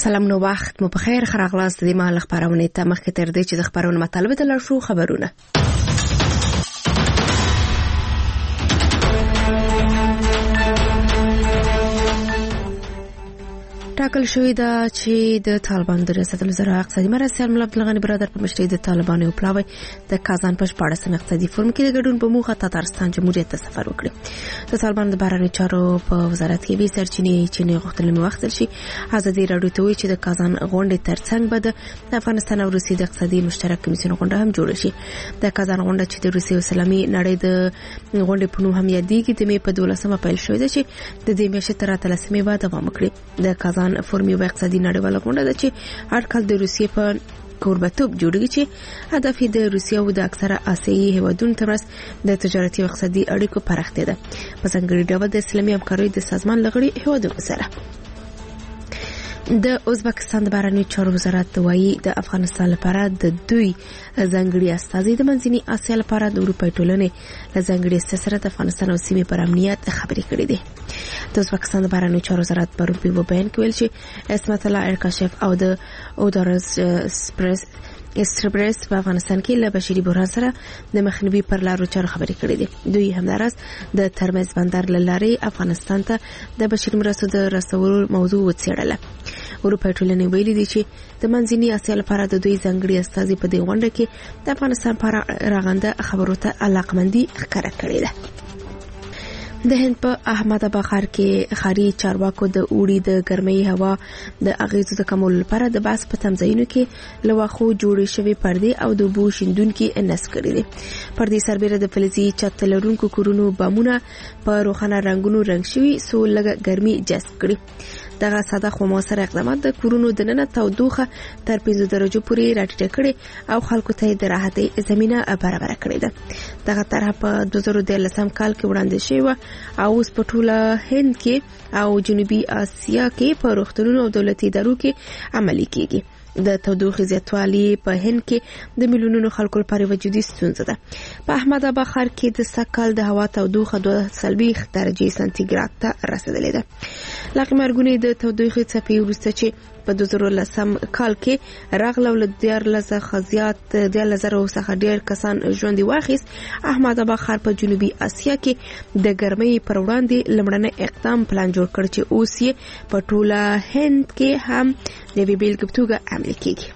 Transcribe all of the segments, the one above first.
سلام نو وخت مو په خیر خراغلاست د مال خبرونه ته مخکې تر دې چې د خبرونو مطالبه ته لار شو خبرونه ټاکل شوې ده چې د طالبان د ریاست الوزرا اقتصادي مرستیال مولا عبدالغني برادر په مشرۍ د طالبانو پلاوی د کازان په 14 اقتصادي فورم کې د ګډون په موخه تاتارستان جمهوریت ته سفر وکړ. د طالبان د بهرنیو چارو په وزارت کې به سرچینې چې غوښتل وخت شي ازادي راډیو ته وی چې د کازان غونډې ترڅنګ به د افغانستان او روسیې د اقتصادي مشترک کمیسیون غونډه هم جوړ شي. د کازان غونډه چې د روسیې اسلامي نړۍ د غونډې په نوم هم یادېږي د مې په 12مه پیل شوې ده چې د دې میاشتې تر 13مې بعد دوام وکړي. د کازان فورم یو اقتصادي نړیواله غونډه ده چې هر کال د روسیې په کوربتوب جوړیږي چې هدف یې د روسیې او د اکثره آسیایي هیوادونو ترڅنګ د تجارتي او اقتصادي اړیکو پراختیا ده په ځانګړي ډول د اسلامي همکارۍ د سازمان لغړي هیوادونو سره. د ازبکستان د بهرنیو چارو وزارت وایي د افغانستان لپاره د دوی ځانګړي استازي د منځني اسیا لپاره د اروپای ټولنې له ځانګړي سره د افغانستان او سیمې پر امنیت خبرې کړې دي. د ازبکستان د بهرنیو چارو وزارت پرون په بیان کې ویل چې اسمت الله ارکاشف او د اودارز استربرس په افغانستان کې له بشري بحران سره د مخنیوي پر لارو چارو خبرې کړې دي. دوی همدارس د ترمز بندر لارې افغانستان ته د بشري مرستو د رسولو موضوع وڅېړله. اروپا ټولنې ویلي دي چې د منځني اسیا لپاره د دوی ځانګړي استازي په دې غونډه کې د افغانستان پر راغنده خبرو ته علاقمندي ښکاره کړې ده. د هند په احمد آباد ښار کې ښاري چارواکو د اوړي د ګرمۍ هوا د اغیزو د کمولو لپاره د باس په تمځایونو کې له واښو جوړې شوې پردې او د اوبو شیندونکي نصب کړي دي. پردې سربیره د فلزي چت لرونکو کورونو بامونه په روښانه رنګونو رنګ شوي څو لږه ګرمي جذب کړي. دغه ساده خو موثر اقدامات د کورونو دننه تودوخه تر 5 درجو پورې راټیټه کړي او خلکو ته د راحتۍ زمينه برابر کړې ده. دغه طرح په 2013 کال کې وړاندې شوی او اوس په ټوله هند کې او جنوبي اسیا کې په روغتونونو او دولتي ادارو کې عملي کیږي. د تودوخې زیاتوالی په هند کې د میلیونونو خلکو لپاره وجودي ستونزه ده. په احمد آباد ښار کې د سکل د هوا تودوخه 2 درجې سانتیګراد ته رسیدلې ده. لاغې مرګونې د تودوخې څپې وروسته چې په 2010 کال کې راغله ول 14,000 څخه ډیر کسان ژوند واخیست. احمد آباد ښار په جنوبي اسیا کې د ګرمۍ پر وړاندې لمړنی اقدام پلان جوړ کړ چې اوس یې په ټوله هند کې هم د بیلګې په توګه عملي کیږي.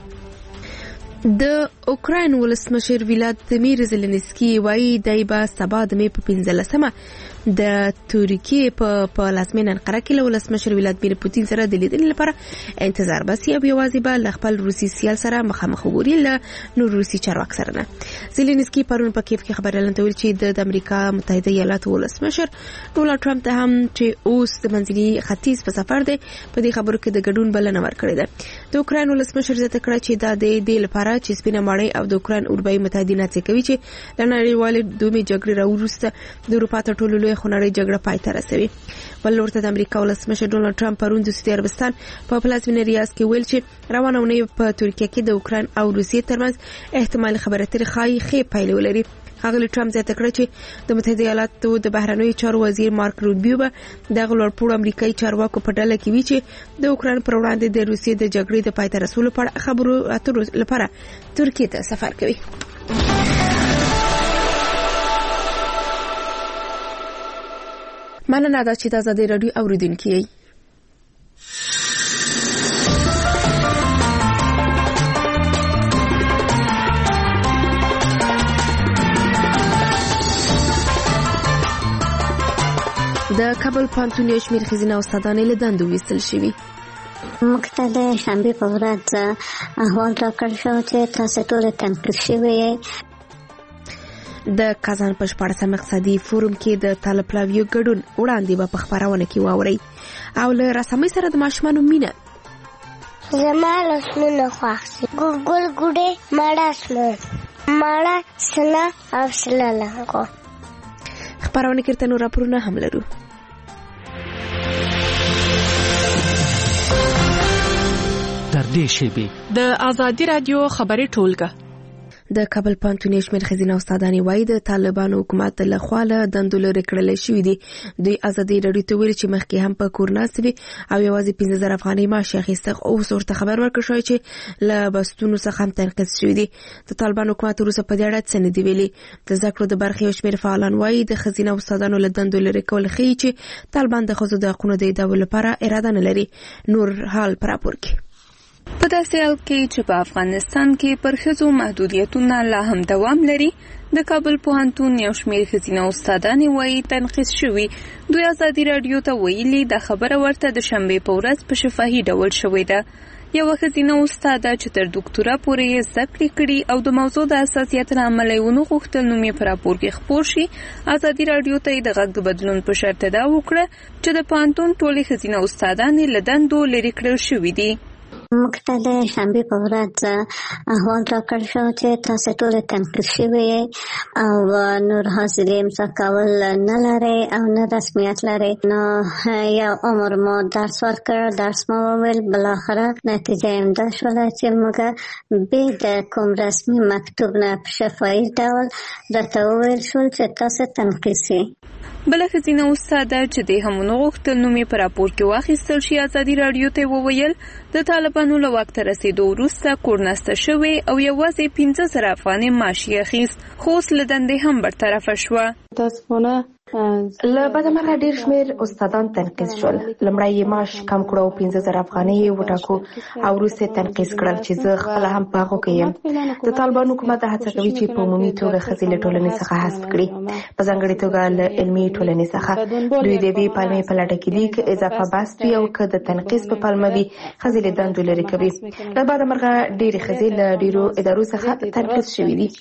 د اوکراین ولسمشر ولادیمیر زلنسکي وایي دای به سبا د مې په 15مه د ترکیې په لازمین انقره کې له ولسمشر ولادیمیر پوتین سره د لیدنې لپاره انتظار باسي او یوازې به له خپل روسي سیال سره مخامخ وګوري له نور روسي چارواکو سره نه. زلنسکي پرون په کیف کې خبرونه ویل چې د امریکا متحده ایالاتو ولسمشر ډونالد ټرمپ ته هم چې اوس د منځني ختیځ په سفر دی په دې خبرو کې د ګډون بلنه ورکړې ده. د اوکراین ولسمشر زیاته کړه چې دا د دې لپاره چې سپینه ماڼۍ او د اوکراین اروپایي متحدین هڅه کوي چې د نړیوالې دومې جګړې راوروسته د اروپا تر ټولو لوی خونړۍ جګړه پای ته رسوي. بل ورته د امریکا ولسمشر ډونالد ټرمپ پرون د سعودي عربستان په پلازمینه ریاض کې ویل چې روانه اونۍ په ترکیه کې د اوکراین او روسیې ترمنځ احتمالي خبرې اترې ښې پایلې ولري. هغه ټرمپ زیاته کړه چې د متحده ایالاتو د بهرنیو چارو وزیر مارک روبیو به د غلورپوړ امریکایي چارواکو په ډله کې وی چې د اوکراین پر وړاندې د روسیې د جګړې د پای ته رسولو په خبرو اترو لپاره ترکیه ته سفر کوي. مننه دا چې د آزادۍ راډیو اوریدونکي یې. د کابل پوهنتون یو شمېر ښځینه استادانې له دندو ویستل شوي. موږ ته د شنبې په ورځ احوال راکړل شو چې تاسو ټول تنقید شوي یې. د کازان په 14 اقتصادي فورم کې د طالب پلاویو ګډون وړاندې به په خبرونه کې واورئ او له رسامۍ سره د ماشومانو مینه. زما لاسونه خوښ دي. ګل ګوډې ماړه اسمان ماړه سنا او سلا لغو. خبرونه کې تنو راپورونه هم لرو. تر دې شی به د آزادی رادیو خبري ټولګه د کابل پوهنتون شمېر ښځینه استادانې وایي د طالبانو حکومت له خوا له دندو لرې کړل شوي دي. دوی ازادي راډیو ته ویلي چې مخکې هم په کور ناست وي او یوازې 15,000 افغانۍ معاش اخیسته. اوس ورته خبر ورکړل شوی چې له بستونو څخه هم تنقیص شوي دي. د طالبانو حکومت وروسته په دې اړه څه نه دي ویلي. د زده کړو د برخې یو شمېر فعالان وایي د ښځینه استادانو له دندو لرې کول ښیي چې طالبان د ښځو د حقونو د ادعا لپاره اراده نه لري. نور حال په راپور کې. په داسې حال کې چې په افغانستان کې پر ښځو محدودیتونه لا هم دوام لري، د کابل پوهنتون یو شمېر ښځینه استادانې وایي تنقیص شوي. دوی ازادي راډیو ته ویلي دا خبره ورته د شنبې په ورځ په شفاهي ډول شوې ده. یوه ښځینه استاده چې تر ډاکټورا پورې یې زده کړې کړي او د موضوع د حساسیت له امله یې ونه غوښتل نوم یې په راپور کې خپور شي، ازادي راډیو ته یې د غږ د بدلون په شرط ادعا وکړه چې د پوهنتون ټولې ښځینه استادانې له دندو لرې کړل شوي دي. موږ ته د شنبې په ورځ احوال راکړل شو چې تاسې ټولې تنقیص شوې او نور حاصلې امضا کول نه لرئ او نه رسمیت لرئ. نو یو عمر مو درس ورکړ، درس مو وویل، بالاخره نتیجه یې همدا شوله چې موږ بې د کوم رسمي مکتوب نه په شفاهي ډول راته وویل شول چې تاسې تنقیص یې. بله ښځینه استاده چې دې هم ونه غوښتل نوم یې په راپور کې واخیستل شي، ازادي راډیو ته وویل د طالبانو له واک ته رسېدو وروسته کورناسته شوې او یوازې 15,000 افغانۍ معاش یې اخیست، خو اوس له دندې هم برطرفه شوه. متاسفانه له بدمرغه ډیر شمیر استادان تنقیص شول. لمړی یې معاش کم کړو او 15,000 افغانۍ یې وټاکو او وروسته تنقیص کړل چې زه خپله هم په هغو کې یم. د طالبانو حکومت هڅه کوي چې په عمومي توګه ښځې له ټولنې څخه حذف کړي، په ځانګړې توګه له علمي ټولنې څخه. دوی د دې پلمې په لټه کې دي که اضافه بست وي او که د تنقیص په پلمه وي ښځې له دندو لرې کوي. له بدمرغه ډېرې ښځې له ډېرو ادارو څخه تنقیص شوي دي.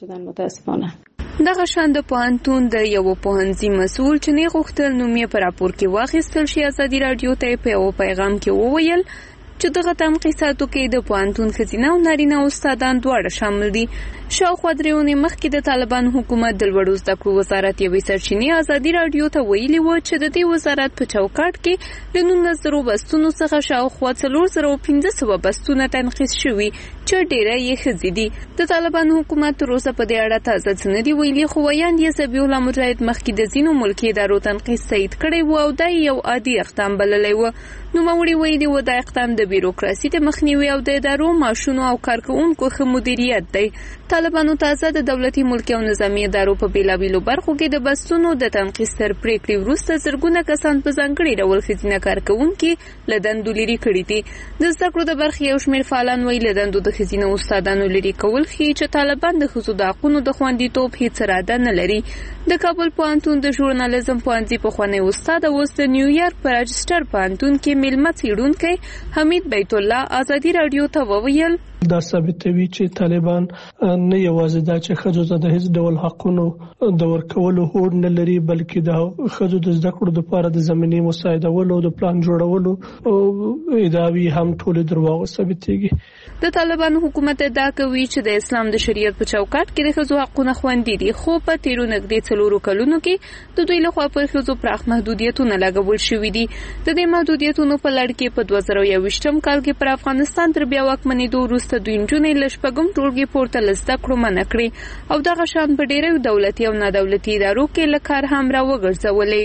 دغه شان د پوهنتون د یو پوهنځي مسؤل چې نه غوښتل نوم یې په راپور کې واخیستل شي، ازادي راډیو ته په یو پیغام کې وویل چې دغه تنقیصاتو کې د پوهنتون ښځینه او نارینه استادان دواړه شامل دي. شاوخوا 3 اونۍ مخکې د طالبان حکومت د لوړو زده کړو وزارت یوې سرچینې ازادي راډیو ته ویلي و چې د دې وزارت په چوکاټ کې د 19,000 بستونو څخه شاوخوا 4,500 بستونه تنقیص شوي چې ډېره یې ښځې دي. د طالبان حکومت تر اوسه په دې اړه تازه څه نه دي ویلي، خو ویاند یې ذبیح الله مجاهد مخکې د ځینو ملکي ادارو تنقیص تایید کړی و او دا یو عادي اقدام بللی و. نوموړي ویلي و دا اقدام د بیروکراسي د مخنیوي او د ادارو معاشونو او کارکوونکو ښه مدیریت دی. طالبانو تازه د دولتي ملکي او نظامي ادارو په بیلابیلو برخو کې د بستونو د تنقیص تر پریکړې وروسته زرګونه کسان په ځانګړي ډول ښځینه کارکوونکي له دندو لرې کړي دي. د زده کړو د برخې یو شمېر فعالان وایي له دندو د ښځینه استادانو لرې کول ښیي چې طالبان د ښځو د حقونو د خوندیتوب هېڅ اراده نه لري. د کابل پوهنتون د ژورنالیزم پوهنځي پخوانی استاد او اوس د نیویارک په راجسټر پوهنتون کې میلمه څېړونکی حمید بیت الله ازادي راډیو ته وویل دا ثابتوي چې طالبان نه یوازې دا چې ښځو ته د هیڅ ډول حقونو د ورکولو هوډ نه لري، بلکې د ښځو د زده کړو لپاره د زمینې مساعدولو او د پلان جوړولو ادعاوې هم ټولې درواغ ثابتېږي. د طالبانو حکومت ادعا کوي چې د اسلام د شریعت په چوکاټ کې د ښځو حقونه خوندي دي، خو په تیرو نږدې 4 کلونو کې د دوی لخوا پر ښځو پراخ محدودیتونه لګول شوي دي. د دې محدودیتونو په لړ کې په 2021 کال کې پر افغانستان تر بیا واکمنېدو وروسته دوی نجونې له 6 ټولګي پورته له زده کړو منع کړې او دغه شان په ډېرو دولتي او نادولتي ادارو کې له کار هم راوګرځولې.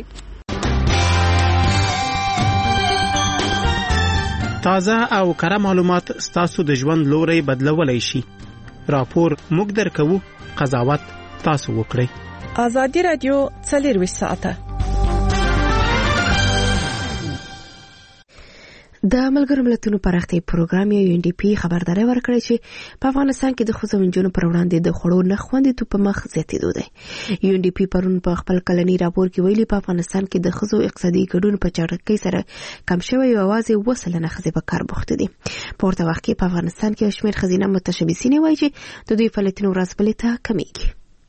تازه او کره معلومات ستاسو د ژوند لوري بدلولای شي. راپور موږ درکوو، قضاوت تاسو وکړئ. ازادي راډیو 24 ساعته. د ملګرو ملتونو پراختیا پروګرام UNDP خبرداري ورکړې چې په افغانستان کې د ښځو ونجونو پر وړاندې د خوړو نه خوندیتوب په مخ زیاتېدو دی. UNDP پرون په خپل کلنی راپور کې ویلي په افغانستان کې د ښځو اقتصادي ګډون په چټکۍ سره کم شوی او یوازې 2% ښځې په کار بوخته دي. په ورته وخت کې په افغانستان کې شمېر ښځینه متشبثین وایي چې د دوی فعالیتونه ورځ بلې ته کمیږي.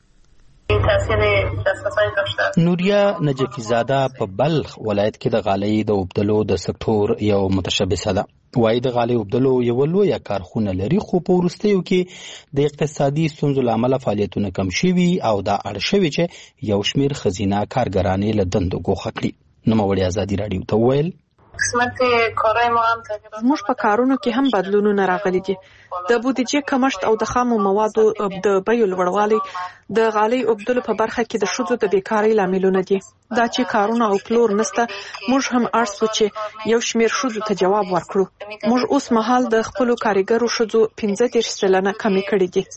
نوریا نجفی زاده په بلخ ولایت کې د غالۍ د وبدلو د سکتور یو متشبثه ده. وایي د غالۍ وبدلو یو لویه کارخونه لري، خو په وروستیو کې د اقتصادي ستونزو له امله فعالیتونه کم شوي او دا اړ شوي چې یو شمېر ښځینه کارګرانې له دندو ګوښه کړي. نوموړي ازادي راډیو ته وویل زموږ په کارونو کې هم بدلونونه راغلي دي. د بودیجې کمښت او د خامو موادو د بیو لوړوالی د غالۍ اوبدلو په برخه کې د ښځو د بیکارۍ لاملونه دي. دا چې کارونه او پلور نسته، موږ هم اړ سو چې یو شمېر ښځو ته جواب ورکړو. موږ اوس مهال د خپلو کارګرو ښځو 15% کمې کړې دي.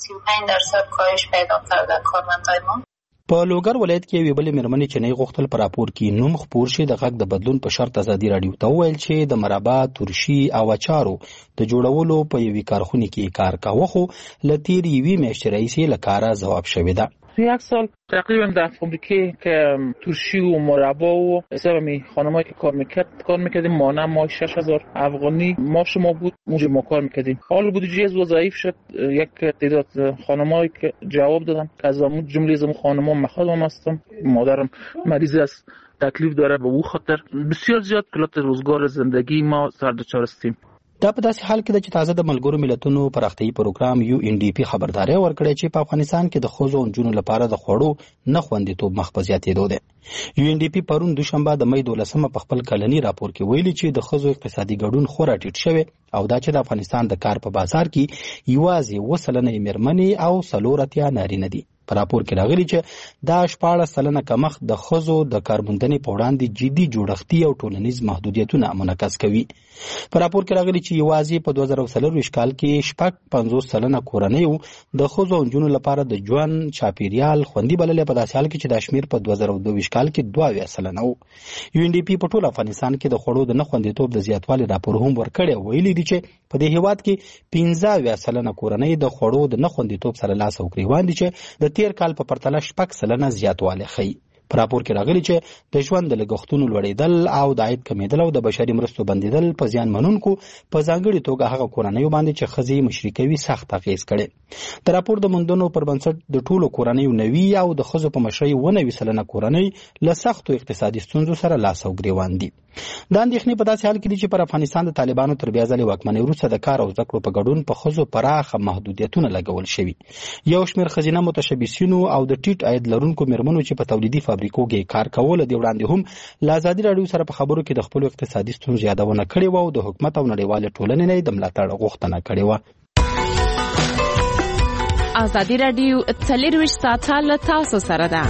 په لوګر ولایت کې یوې بلې مېرمنې چې نه غوښتل په راپور کې نوم خپور شي د غږ د بدلون په شرط ازادي راډیو ته وویل چې د مربا، ترشي او اچارو د جوړولو په یوې کارخونې کې کار کاوه، خو له تېرې یوې میاشتې راهیسې له کاره ځواب شوې ده. یک سال تقریبا در فابریکه که ترشی و مربا و حساب می خانمایی که کار میکردیم مانع ما 6000 افغانی معاش ما بود، اونجا ما کار میکردیم. حال بودجه از وظایف شد، یک تعداد خانمایی که جواب دادن که از اون جمله از اون خانما مخالفم هستم، مادرم مریض است، تکلیف داره، به او خاطر بسیار زیاد کلات روزگار زندگی ما سر دچار هستیم. دا په داسې حال کې ده چې تازه د ملګرو ملتونو پراختیایي پروګرام UNDP خبرداری ورکړی چې په افغانستان کې د ښځو او نجونو لپاره د خوړو نه خوندیتوب مخ په زیاتېدو دی. UNDP پرون دوشنبه د مې 12 په خپل کلني راپور کې ویلي چې د ښځو اقتصادي ګډون خورا ټیټ شوی او دا چې د افغانستان د کار په بازار کې یوازې 2% مېرمنې او 4 نارینه دي. په راپور کې راغلي چې دا 14% کمښت د ښځو د کارموندنې په وړاندې جدي جوړښتي او ټولنیز محدودیتونه منعکس کوي. په راپور کې راغلي چې یوازې په 2024 کال کې 50% کورنیو د ښځو او نجونو لپاره د ژوند چاپیریال خوندي بللې، په داسې حال کې چې دا شمېر په 2022 کال کې 22% و. UNDP په ټول افغانستان کې د خوړو د نه خوندیتوب د زیاتوالي راپور هم ورکړی او ویلي دي چې په دې هېواد کې 15% کورنۍ د خوړو د نه خوندیتوب سره لاس او ګریوان دي چې د تیر کال په پرتله 6% زیاتوالی ښیي. په راپور کې راغلي چې د ژوند د لګښتونو لوړېدل او د عاید کمیدل او د بشري مرستو بندېدل په زیان منونکو په ځانګړې توګه هغه کورنیو باندې چې ښځې مشري کوي سخت اغېز کړی. د راپور د موندنو پر بنسټ د ټولو کورنیو 90 او د ښځو په مشرۍ 90% کورنۍ له سختو اقتصادي ستونزو سره لاس او ګریوان دي. دا اندېښنې په داسې حال کې دي چې پر افغانستان د طالبانو تر بیا ځلې واکمنۍ وروسته د کار او زده کړو په ګډون په ښځو پراخه محدودیتونه لګول شوي. یو شمېر ښځینه متشبثینو او د ټیټ عاید لرونکو مېرمنو چې په تولیدي فابریکو کې کار کول د وړاندې هم له ازادي راډیو سره په خبرو کې د خپل اقتصادي ستونزو یادونه کړې و او د حکومت او نړیوالې ټولنې نه د ملاتړ غوښتنه کړې و. ازادي راډیو 24 ساعته له تاسو سره ده.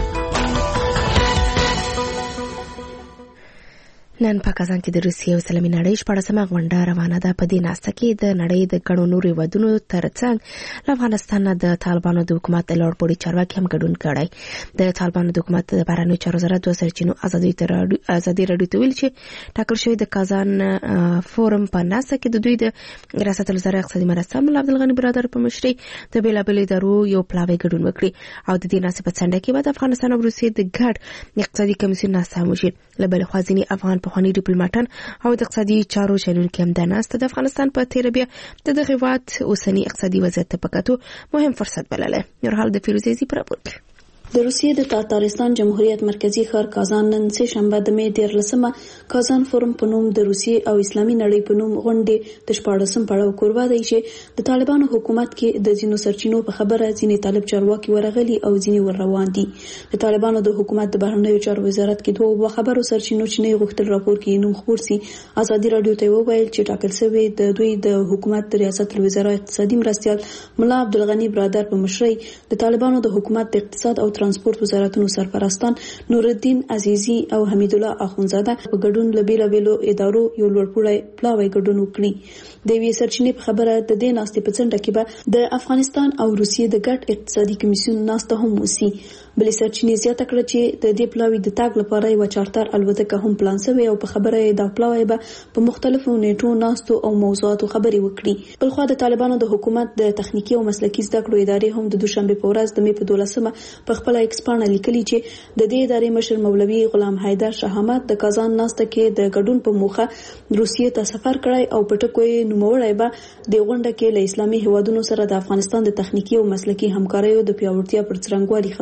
نن په کازان کې د روسیې او اسلامي نړۍ 14مه غونډه روانه ده. په دې ناسته کې د نړۍ د ګڼو نورو هیوادونو ترڅنګ له افغانستان د طالبانو د حکومت لوړپوړي چارواکي هم ګډون کړی. د طالبانو د حکومت د بهرنیو چارو وزارت د سرچینو ازادي راډیو ته ویل چې ټاکل شوی د کازان فورم په ناسته کې د دوی د ریاست الوزرا اقتصادي مرستیال ملا عبدالغني برادر په مشرۍ د بیلابېلو ادارو یو پلاوی ګډون وکړي او د دې ناسې په څنډه کې به د افغانستان او روسیې د ګډ اقتصادي کمیسیون ناسته هم وشي. له بلې خوا ځینې افغان پخواني ډیپلوماټان او د اقتصادي چارو چلونکي هم د ناسته د افغانستان په تېره بیا د دغه هېواد اوسني اقتصادي وضعیت ته په کتو مهم فرصت بللی. نورحال د فیروزې زی په راپور کې. د روسیې د تاتارستان جمهوریت مرکزی ښار کازان نن سه شنبه د مې 14مه کازان فورم په نوم د روسیې او اسلامي نړۍ په نوم غونډې د 14 پړاو کوربه دی چې د طالبانو حکومت کې د ځینو سرچینو په خبره ځینې طالب چارواکي ورغلي او ځینې ور روان دي. د طالبانو د حکومت د بهرنیو چارو وزارت کې دوه خبرو سرچینو چې نه غوښتل راپور کې نوم خپور سي ازادي راډیو ته وویل چې ټاکل شوی د دوی د حکومت د ریاست الوزرا اقتصادي مرستیال ملا عبدالغني برادر په مشرۍ د طالبانو د حکومت د اقتصاد او ترانسپورت وزارت سرپرستان نورالدین عزیزی او حمید الله اخونزاده په ګډون له بیلابېلو ادارو یو لوړپوړی پلاوی ګډون وکړي. د یوې سرچینې په خبره د دې ناستې په څنډه کې به د افغانستان او روسیې د ګډ اقتصادي کمیسیون ناسته هم وسی. بلې سرچینې زیاته کړه چې د دې پلاوی د تاګ لپاره یو چارټر الوتکه هم پلان شوی او په خبره د پلاوی به په مختلفو نیټو ناستو او موضوعاتو خبرې وکړي. بلخوا د طالبانو د حکومت د تخنیکی او مسلکي زده کړو ادارې هم د دوشنبه په ورځ د مې په 12مه په خپل ایکسپانه لیکلي چې د دې ادارې مشر مولوي غلام حیدر شاه احمد د کازان ناسته کې د ګډون په موخه روسیې ته سفر کړی او په ټکو یې نوموړی به د غونډه کې له اسلامي هیوادونو سره د افغانستان د تخنیکی او مسلکي همکاریو د پیاوړتیا پر څرنګوالي خبرې وکړي.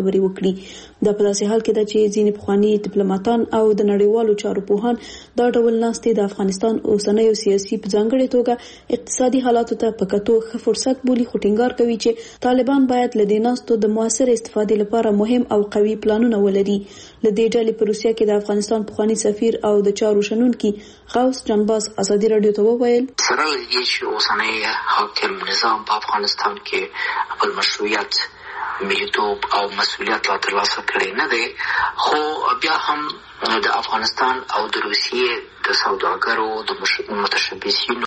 کړي. دا په داسې حال کې ده چې ځینې پخواني ډیپلوماټان او د نړیوالو چارو پوهان دا ډول ناستې د افغانستان اوسنیو سیاسي په ځانګړې توګه اقتصادي حالاتو ته په کتو ښه فرصت بولي، خو ټینګار کوي چې طالبان باید له دې ناستو د موثر استفادې لپاره مهم او قوي پلانونه ولري. له دې ډلې په روسیه کې د افغانستان پخواني سفیر او د چارو شنونکي غوث جنباز ازادي رادیو ته وویل سره لدې چې اوسنی حاکم نظام په افغانستان کې خپل مشروعیت ملیتوب او مسؤلیت لا ترلاسه کړی نه دی، خو بیا هم د افغانستان او د روسیې د سوداګرو د متشبثینو